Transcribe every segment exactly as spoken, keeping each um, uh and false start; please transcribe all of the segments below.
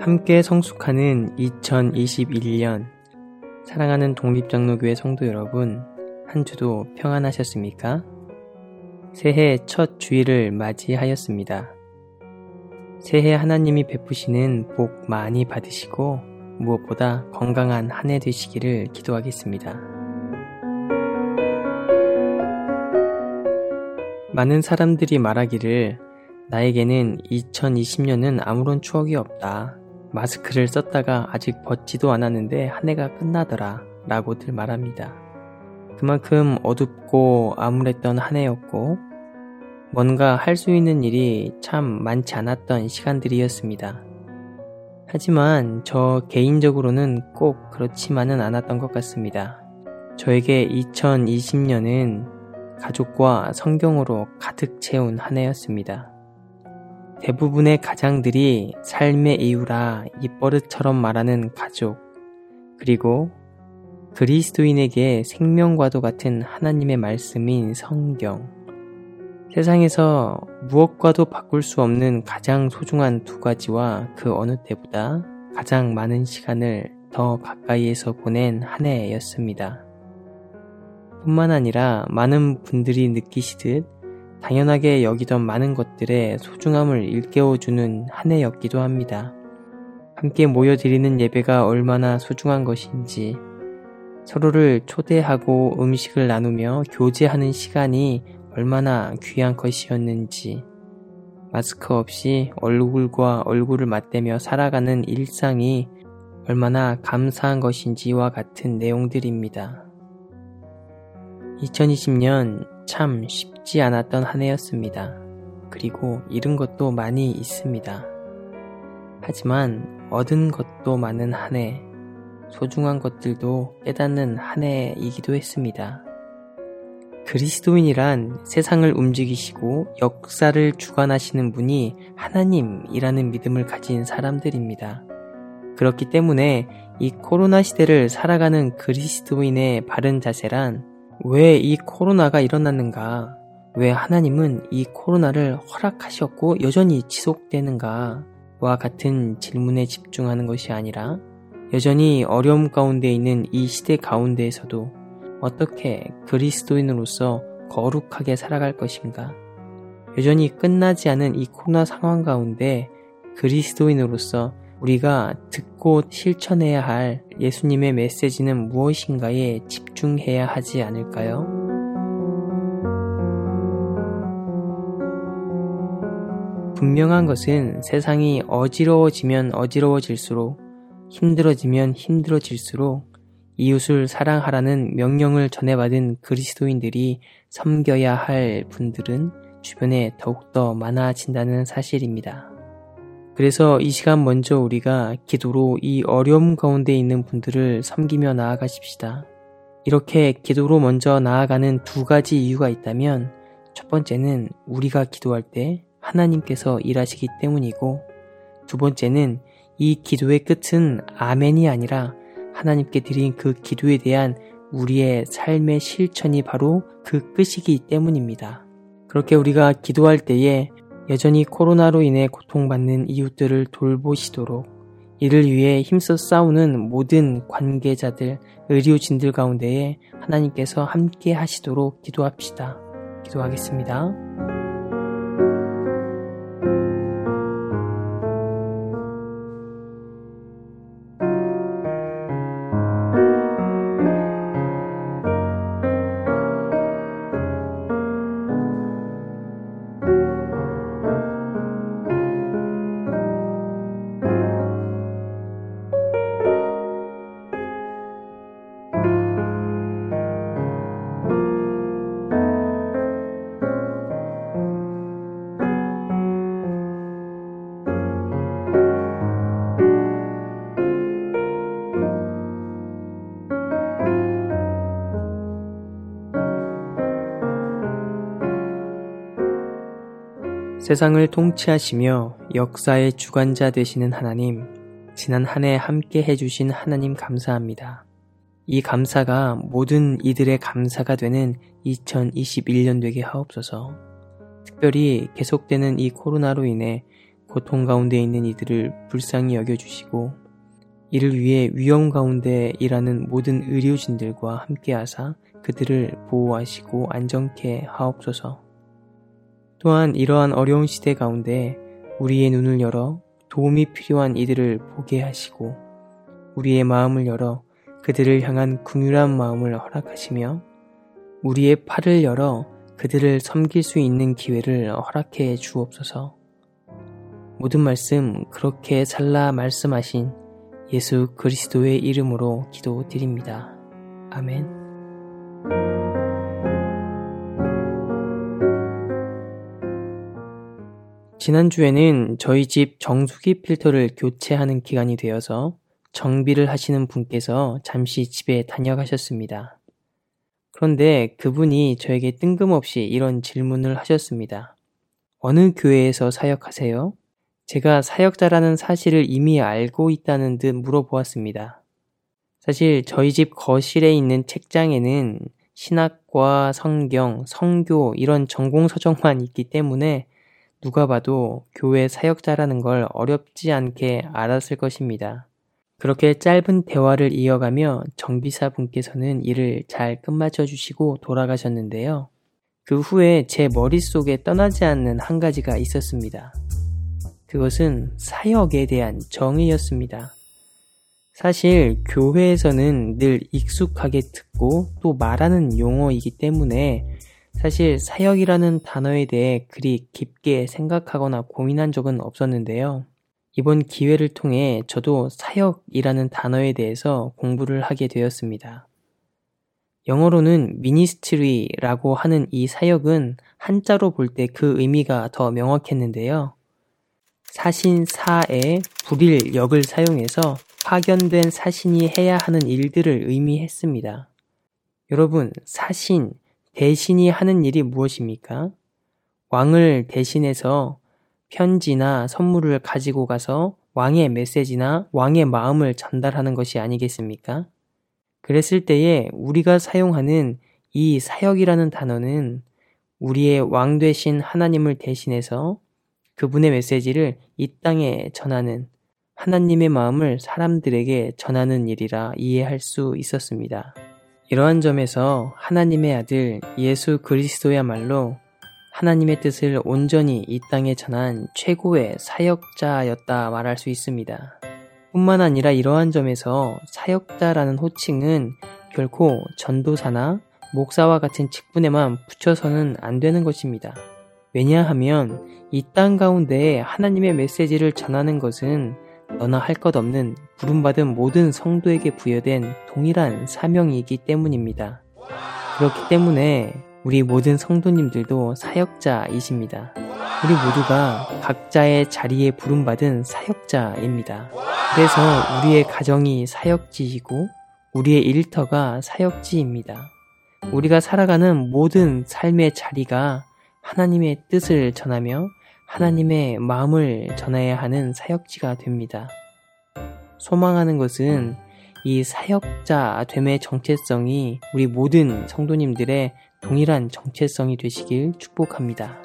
함께 성숙하는 이천이십일 년, 사랑하는 독립장로교회 성도 여러분, 한 주도 평안하셨습니까? 새해 첫 주일을 맞이하였습니다. 새해 하나님이 베푸시는 복 많이 받으시고 무엇보다 건강한 한 해 되시기를 기도하겠습니다. 많은 사람들이 말하기를 나에게는 이천이십 년은 아무런 추억이 없다. 마스크를 썼다가 아직 벗지도 않았는데 한 해가 끝나더라 라고들 말합니다. 그만큼 어둡고 암울했던 한 해였고 뭔가 할 수 있는 일이 참 많지 않았던 시간들이었습니다. 하지만 저 개인적으로는 꼭 그렇지만은 않았던 것 같습니다. 저에게 이천이십 년은 가족과 성경으로 가득 채운 한 해였습니다. 대부분의 가장들이 삶의 이유라 입버릇처럼 말하는 가족, 그리고 그리스도인에게 생명과도 같은 하나님의 말씀인 성경, 세상에서 무엇과도 바꿀 수 없는 가장 소중한 두 가지와 그 어느 때보다 가장 많은 시간을 더 가까이에서 보낸 한 해였습니다. 뿐만 아니라 많은 분들이 느끼시듯 당연하게 여기던 많은 것들의 소중함을 일깨워주는 한 해였기도 합니다. 함께 모여드리는 예배가 얼마나 소중한 것인지, 서로를 초대하고 음식을 나누며 교제하는 시간이 얼마나 귀한 것이었는지, 마스크 없이 얼굴과 얼굴을 맞대며 살아가는 일상이 얼마나 감사한 것인지와 같은 내용들입니다. 이천이십 년 참 쉽지 않았던 한 해였습니다. 그리고 잃은 것도 많이 있습니다. 하지만 얻은 것도 많은 한 해, 소중한 것들도 깨닫는 한 해이기도 했습니다. 그리스도인이란 세상을 움직이시고 역사를 주관하시는 분이 하나님이라는 믿음을 가진 사람들입니다. 그렇기 때문에 이 코로나 시대를 살아가는 그리스도인의 바른 자세란 왜 이 코로나가 일어났는가? 왜 하나님은 이 코로나를 허락하셨고 여전히 지속되는가? 와 같은 질문에 집중하는 것이 아니라 여전히 어려움 가운데 있는 이 시대 가운데에서도 어떻게 그리스도인으로서 거룩하게 살아갈 것인가? 여전히 끝나지 않은 이 코로나 상황 가운데 그리스도인으로서 우리가 듣고 실천해야 할 예수님의 메시지는 무엇인가에 집중해야 하지 않을까요? 분명한 것은 세상이 어지러워지면 어지러워질수록, 힘들어지면 힘들어질수록 이웃을 사랑하라는 명령을 전해받은 그리스도인들이 섬겨야 할 분들은 주변에 더욱더 많아진다는 사실입니다. 그래서 이 시간 먼저 우리가 기도로 이 어려움 가운데 있는 분들을 섬기며 나아가십시다. 이렇게 기도로 먼저 나아가는 두 가지 이유가 있다면, 첫 번째는 우리가 기도할 때 하나님께서 일하시기 때문이고, 두 번째는 이 기도의 끝은 아멘이 아니라 하나님께 드린 그 기도에 대한 우리의 삶의 실천이 바로 그 끝이기 때문입니다. 그렇게 우리가 기도할 때에 여전히 코로나로 인해 고통받는 이웃들을 돌보시도록, 이를 위해 힘써 싸우는 모든 관계자들, 의료진들 가운데에 하나님께서 함께 하시도록 기도합시다. 기도하겠습니다. 세상을 통치하시며 역사의 주관자 되시는 하나님, 지난 한 해 함께 해주신 하나님 감사합니다. 이 감사가 모든 이들의 감사가 되는 이천이십일 년 되게 하옵소서. 특별히 계속되는 이 코로나로 인해 고통 가운데 있는 이들을 불쌍히 여겨주시고 이를 위해 위험 가운데 일하는 모든 의료진들과 함께하사 그들을 보호하시고 안전케 하옵소서. 또한 이러한 어려운 시대 가운데 우리의 눈을 열어 도움이 필요한 이들을 보게 하시고 우리의 마음을 열어 그들을 향한 긍휼한 마음을 허락하시며 우리의 팔을 열어 그들을 섬길 수 있는 기회를 허락해 주옵소서. 모든 말씀 그렇게 살라 말씀하신 예수 그리스도의 이름으로 기도드립니다. 아멘. 지난주에는 저희 집 정수기 필터를 교체하는 기간이 되어서 정비를 하시는 분께서 잠시 집에 다녀가셨습니다. 그런데 그분이 저에게 뜬금없이 이런 질문을 하셨습니다. 어느 교회에서 사역하세요? 제가 사역자라는 사실을 이미 알고 있다는 듯 물어보았습니다. 사실 저희 집 거실에 있는 책장에는 신학과, 성경, 성교 이런 전공 서적만 있기 때문에 누가 봐도 교회 사역자라는 걸 어렵지 않게 알았을 것입니다. 그렇게 짧은 대화를 이어가며 정비사 분께서는 일을 잘 끝마쳐 주시고 돌아가셨는데요. 그 후에 제 머릿속에 떠나지 않는 한 가지가 있었습니다. 그것은 사역에 대한 정의였습니다. 사실 교회에서는 늘 익숙하게 듣고 또 말하는 용어이기 때문에 사실 사역이라는 단어에 대해 그리 깊게 생각하거나 고민한 적은 없었는데요. 이번 기회를 통해 저도 사역이라는 단어에 대해서 공부를 하게 되었습니다. 영어로는 ministry라고 하는 이 사역은 한자로 볼 때 그 의미가 더 명확했는데요. 사신사에 불일 역을 사용해서 파견된 사신이 해야 하는 일들을 의미했습니다. 여러분, 사신, 대신이 하는 일이 무엇입니까? 왕을 대신해서 편지나 선물을 가지고 가서 왕의 메시지나 왕의 마음을 전달하는 것이 아니겠습니까? 그랬을 때에 우리가 사용하는 이 사역이라는 단어는 우리의 왕 되신 하나님을 대신해서 그분의 메시지를 이 땅에 전하는 하나님의 마음을 사람들에게 전하는 일이라 이해할 수 있었습니다. 이러한 점에서 하나님의 아들 예수 그리스도야말로 하나님의 뜻을 온전히 이 땅에 전한 최고의 사역자였다 말할 수 있습니다. 뿐만 아니라 이러한 점에서 사역자라는 호칭은 결코 전도사나 목사와 같은 직분에만 붙여서는 안 되는 것입니다. 왜냐하면 이 땅 가운데 하나님의 메시지를 전하는 것은 너나 할 것 없는 부름받은 모든 성도에게 부여된 동일한 사명이기 때문입니다. 그렇기 때문에 우리 모든 성도님들도 사역자이십니다. 우리 모두가 각자의 자리에 부름받은 사역자입니다. 그래서 우리의 가정이 사역지이고 우리의 일터가 사역지입니다. 우리가 살아가는 모든 삶의 자리가 하나님의 뜻을 전하며 하나님의 마음을 전해야 하는 사역지가 됩니다. 소망하는 것은 이 사역자 됨의 정체성이 우리 모든 성도님들의 동일한 정체성이 되시길 축복합니다.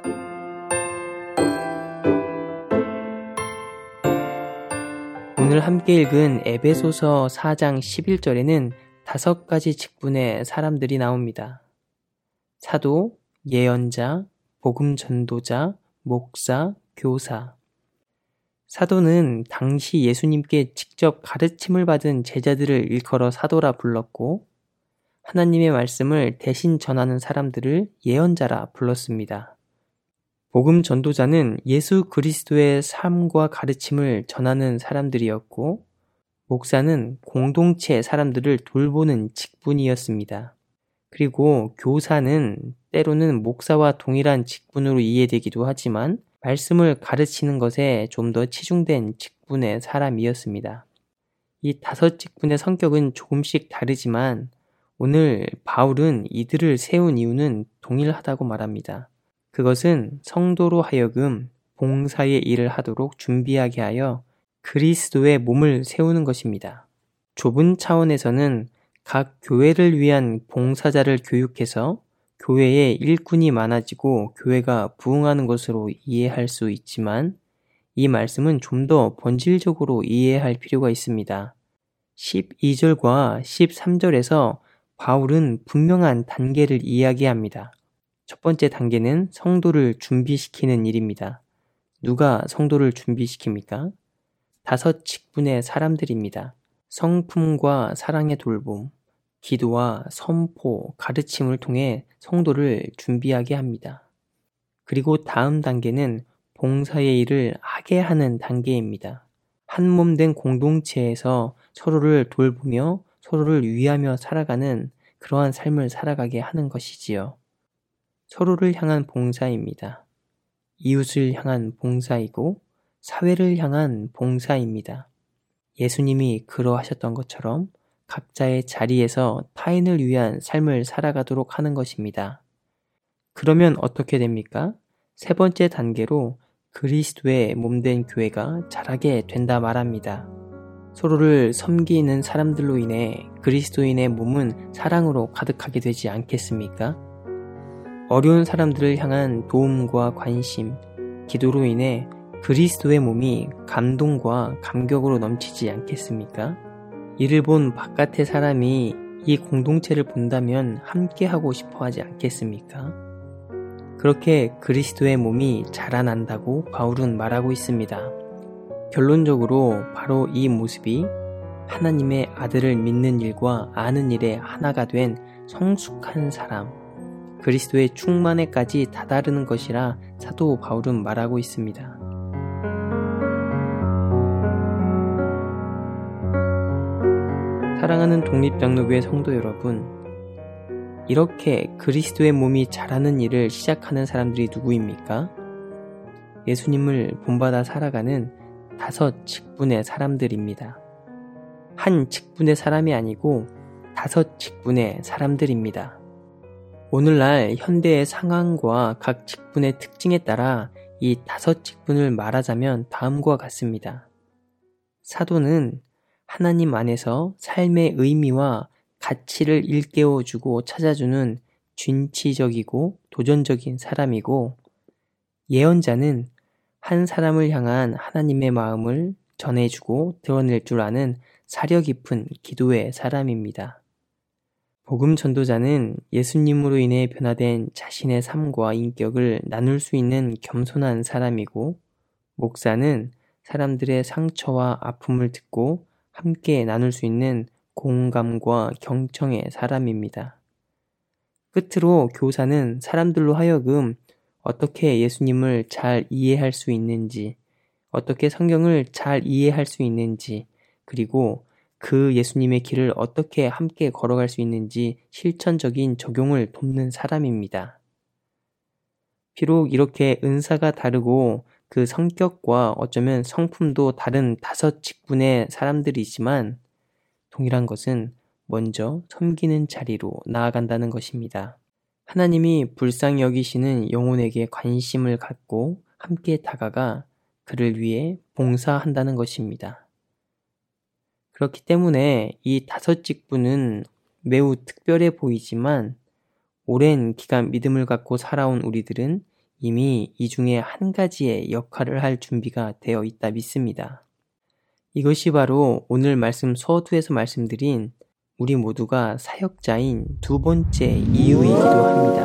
오늘 함께 읽은 에베소서 사 장 십일 절에는 다섯 가지 직분의 사람들이 나옵니다. 사도, 예언자, 복음 전도자, 목사, 교사. 사도는 당시 예수님께 직접 가르침을 받은 제자들을 일컬어 사도라 불렀고 하나님의 말씀을 대신 전하는 사람들을 예언자라 불렀습니다. 복음 전도자는 예수 그리스도의 삶과 가르침을 전하는 사람들이었고 목사는 공동체 사람들을 돌보는 직분이었습니다. 그리고 교사는 때로는 목사와 동일한 직분으로 이해되기도 하지만 말씀을 가르치는 것에 좀 더 치중된 직분의 사람이었습니다. 이 다섯 직분의 성격은 조금씩 다르지만 오늘 바울은 이들을 세운 이유는 동일하다고 말합니다. 그것은 성도로 하여금 봉사의 일을 하도록 준비하게 하여 그리스도의 몸을 세우는 것입니다. 좁은 차원에서는 각 교회를 위한 봉사자를 교육해서 교회에 일꾼이 많아지고 교회가 부흥하는 것으로 이해할 수 있지만 이 말씀은 좀 더 본질적으로 이해할 필요가 있습니다. 십이 절과 십삼 절에서 바울은 분명한 단계를 이야기합니다. 첫 번째 단계는 성도를 준비시키는 일입니다. 누가 성도를 준비시킵니까? 다섯 직분의 사람들입니다. 성품과 사랑의 돌봄, 기도와 선포, 가르침을 통해 성도를 준비하게 합니다. 그리고 다음 단계는 봉사의 일을 하게 하는 단계입니다. 한 몸 된 공동체에서 서로를 돌보며 서로를 위하며 살아가는 그러한 삶을 살아가게 하는 것이지요. 서로를 향한 봉사입니다. 이웃을 향한 봉사이고 사회를 향한 봉사입니다. 예수님이 그러하셨던 것처럼 각자의 자리에서 타인을 위한 삶을 살아가도록 하는 것입니다. 그러면 어떻게 됩니까? 세 번째 단계로 그리스도의 몸된 교회가 자라게 된다 말합니다. 서로를 섬기는 사람들로 인해 그리스도인의 몸은 사랑으로 가득하게 되지 않겠습니까? 어려운 사람들을 향한 도움과 관심, 기도로 인해 그리스도의 몸이 감동과 감격으로 넘치지 않겠습니까? 이를 본 바깥의 사람이 이 공동체를 본다면 함께하고 싶어 하지 않겠습니까? 그렇게 그리스도의 몸이 자라난다고 바울은 말하고 있습니다. 결론적으로 바로 이 모습이 하나님의 아들을 믿는 일과 아는 일에 하나가 된 성숙한 사람, 그리스도의 충만에까지 다다르는 것이라 사도 바울은 말하고 있습니다. 사랑하는 독립장로교회 성도 여러분, 이렇게 그리스도의 몸이 자라는 일을 시작하는 사람들이 누구입니까? 예수님을 본받아 살아가는 다섯 직분의 사람들입니다. 한 직분의 사람이 아니고 다섯 직분의 사람들입니다. 오늘날 현대의 상황과 각 직분의 특징에 따라 이 다섯 직분을 말하자면 다음과 같습니다. 사도는 하나님 안에서 삶의 의미와 가치를 일깨워주고 찾아주는 진취적이고 도전적인 사람이고, 예언자는 한 사람을 향한 하나님의 마음을 전해주고 드러낼 줄 아는 사려 깊은 기도의 사람입니다. 복음 전도자는 예수님으로 인해 변화된 자신의 삶과 인격을 나눌 수 있는 겸손한 사람이고, 목사는 사람들의 상처와 아픔을 듣고 함께 나눌 수 있는 공감과 경청의 사람입니다. 끝으로 교사는 사람들로 하여금 어떻게 예수님을 잘 이해할 수 있는지, 어떻게 성경을 잘 이해할 수 있는지, 그리고 그 예수님의 길을 어떻게 함께 걸어갈 수 있는지 실천적인 적용을 돕는 사람입니다. 비록 이렇게 은사가 다르고 그 성격과 어쩌면 성품도 다른 다섯 직분의 사람들이지만 동일한 것은 먼저 섬기는 자리로 나아간다는 것입니다. 하나님이 불쌍히 여기시는 영혼에게 관심을 갖고 함께 다가가 그를 위해 봉사한다는 것입니다. 그렇기 때문에 이 다섯 직분은 매우 특별해 보이지만 오랜 기간 믿음을 갖고 살아온 우리들은 이미 이 중에 한 가지의 역할을 할 준비가 되어 있다 믿습니다. 이것이 바로 오늘 말씀 서두에서 말씀드린 우리 모두가 사역자인 두 번째 이유이기도 합니다.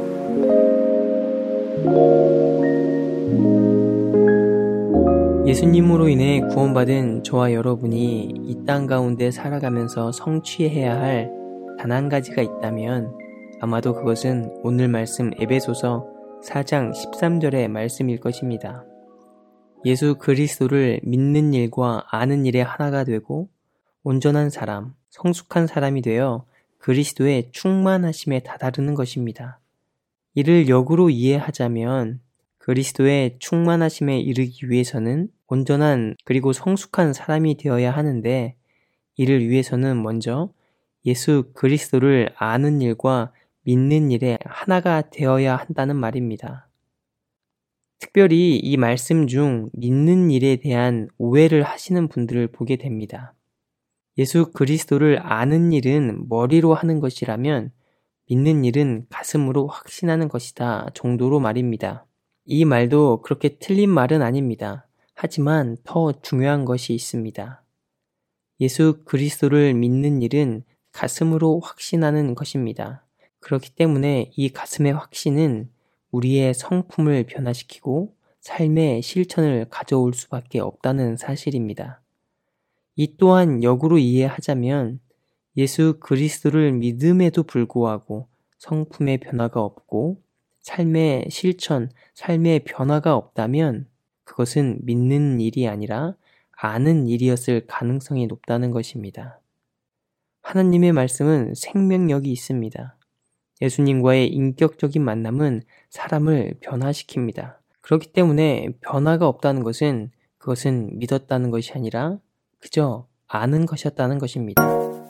예수님으로 인해 구원받은 저와 여러분이 이 땅 가운데 살아가면서 성취해야 할 단 한 가지가 있다면 아마도 그것은 오늘 말씀 에베소서 사 장 십삼 절의 말씀일 것입니다. 예수 그리스도를 믿는 일과 아는 일에 하나가 되고 온전한 사람, 성숙한 사람이 되어 그리스도의 충만하심에 다다르는 것입니다. 이를 역으로 이해하자면 그리스도의 충만하심에 이르기 위해서는 온전한 그리고 성숙한 사람이 되어야 하는데, 이를 위해서는 먼저 예수 그리스도를 아는 일과 믿는 일에 하나가 되어야 한다는 말입니다. 특별히 이 말씀 중 믿는 일에 대한 오해를 하시는 분들을 보게 됩니다. 예수 그리스도를 아는 일은 머리로 하는 것이라면 믿는 일은 가슴으로 확신하는 것이다 정도로 말입니다. 이 말도 그렇게 틀린 말은 아닙니다. 하지만 더 중요한 것이 있습니다. 예수 그리스도를 믿는 일은 가슴으로 확신하는 것입니다. 그렇기 때문에 이 가슴의 확신은 우리의 성품을 변화시키고 삶의 실천을 가져올 수밖에 없다는 사실입니다. 이 또한 역으로 이해하자면 예수 그리스도를 믿음에도 불구하고 성품의 변화가 없고 삶의 실천, 삶의 변화가 없다면 그것은 믿는 일이 아니라 아는 일이었을 가능성이 높다는 것입니다. 하나님의 말씀은 생명력이 있습니다. 예수님과의 인격적인 만남은 사람을 변화시킵니다. 그렇기 때문에 변화가 없다는 것은 그것은 믿었다는 것이 아니라 그저 아는 것이었다는 것입니다.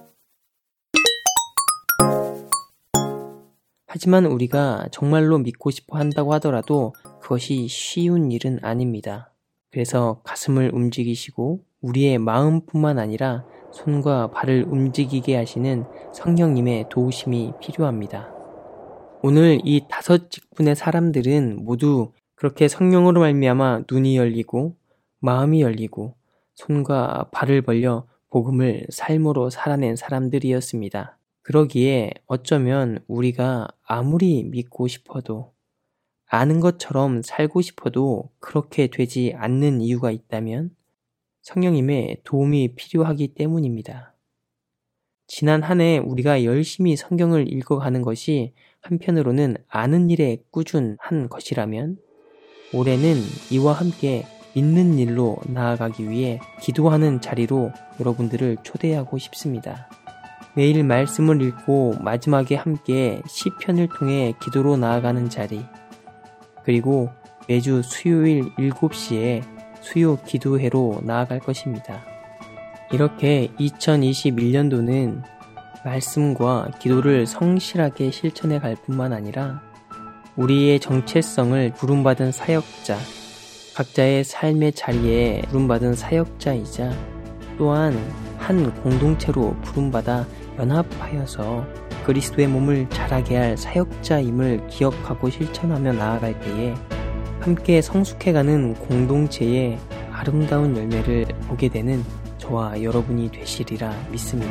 하지만 우리가 정말로 믿고 싶어 한다고 하더라도 그것이 쉬운 일은 아닙니다. 그래서 가슴을 움직이시고 우리의 마음뿐만 아니라 손과 발을 움직이게 하시는 성령님의 도우심이 필요합니다. 오늘 이 다섯 직분의 사람들은 모두 그렇게 성령으로 말미암아 눈이 열리고 마음이 열리고 손과 발을 벌려 복음을 삶으로 살아낸 사람들이었습니다. 그러기에 어쩌면 우리가 아무리 믿고 싶어도 아는 것처럼 살고 싶어도 그렇게 되지 않는 이유가 있다면 성령님의 도움이 필요하기 때문입니다. 지난 한 해 우리가 열심히 성경을 읽어가는 것이 한편으로는 아는 일에 꾸준한 것이라면 올해는 이와 함께 믿는 일로 나아가기 위해 기도하는 자리로 여러분들을 초대하고 싶습니다. 매일 말씀을 읽고 마지막에 함께 시편을 통해 기도로 나아가는 자리, 그리고 매주 수요일 일곱 시에 수요 기도회로 나아갈 것입니다. 이렇게 이천이십일 년도는 말씀과 기도를 성실하게 실천해 갈 뿐만 아니라 우리의 정체성을 부름받은 사역자, 각자의 삶의 자리에 부름받은 사역자이자 또한 한 공동체로 부름받아 연합하여서 그리스도의 몸을 자라게 할 사역자임을 기억하고 실천하며 나아갈 때에 함께 성숙해가는 공동체의 아름다운 열매를 보게 되는 저와 여러분이 되시리라 믿습니다.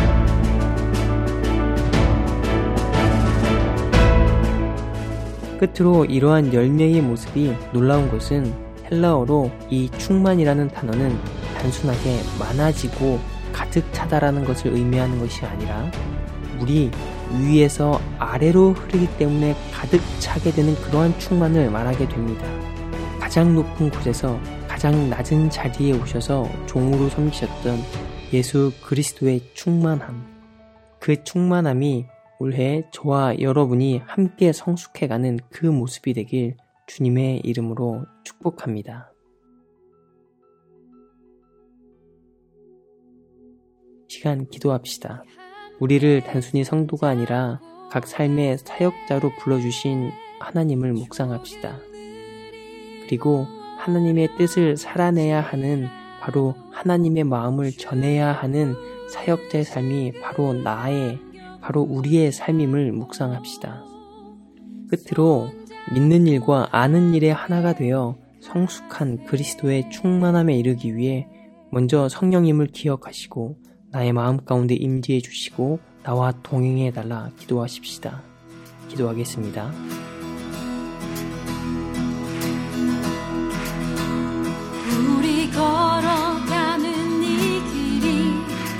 끝으로 이러한 열매의 모습이 놀라운 것은 헬라어로 이 충만이라는 단어는 단순하게 많아지고 가득 차다라는 것을 의미하는 것이 아니라 물이 위에서 아래로 흐르기 때문에 가득 차게 되는 그러한 충만을 말하게 됩니다. 가장 높은 곳에서 가장 낮은 자리에 오셔서 종으로 섬기셨던 예수 그리스도의 충만함, 그 충만함이 올해 저와 여러분이 함께 성숙해가는 그 모습이 되길 주님의 이름으로 축복합니다. 시간 기도합시다. 우리를 단순히 성도가 아니라 각 삶의 사역자로 불러주신 하나님을 묵상합시다. 그리고 하나님의 뜻을 살아내야 하는, 바로 하나님의 마음을 전해야 하는 사역자의 삶이 바로 나의, 바로 우리의 삶임을 묵상합시다. 끝으로 믿는 일과 아는 일의 하나가 되어 성숙한 그리스도의 충만함에 이르기 위해 먼저 성령님을 기억하시고 나의 마음 가운데 임재해 주시고 나와 동행해 달라 기도하십시다. 기도하겠습니다. 우리 걸어가는 이 길이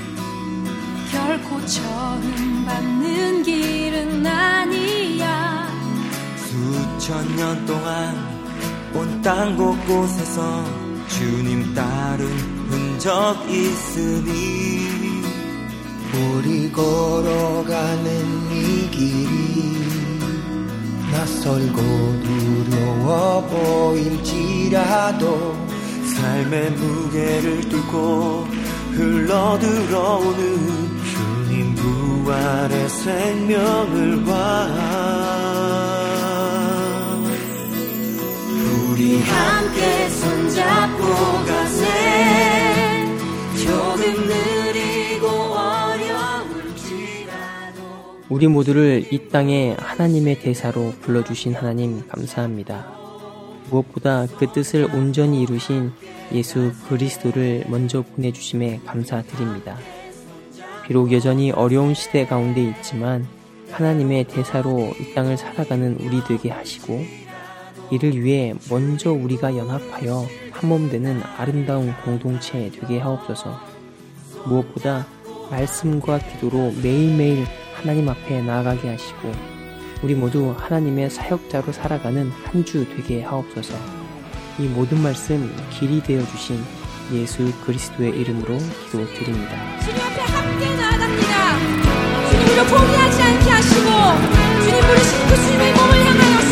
결코 처음 받는 길은 아니야. 수천 년 동안 온 땅 곳곳에서 주님 따른 흔적 있으니 우리 걸어가는 이 길이 낯설고 두려워 보일지라도 삶의 무게를 뚫고 흘러들어오는 주님 부활의 생명을 봐. 우리 함께 손잡고 가세. 조금 느리고 어려울지라도 우리 모두를 이 땅에 하나님의 대사로 불러주신 하나님 감사합니다. 무엇보다 그 뜻을 온전히 이루신 예수 그리스도를 먼저 보내주심에 감사드립니다. 비록 여전히 어려운 시대 가운데 있지만 하나님의 대사로 이 땅을 살아가는 우리 되게 하시고 이를 위해 먼저 우리가 연합하여 한몸 되는 아름다운 공동체 되게 하옵소서. 무엇보다 말씀과 기도로 매일매일 하나님 앞에 나아가게 하시고 우리 모두 하나님의 사역자로 살아가는 한 주 되게 하옵소서. 이 모든 말씀 길이 되어주신 예수 그리스도의 이름으로 기도드립니다. 주님 앞에 함께 나아갑니다. 주님 우리를 포기하지 않게 하시고 주님 부르신 그 주님의 몸을 향하여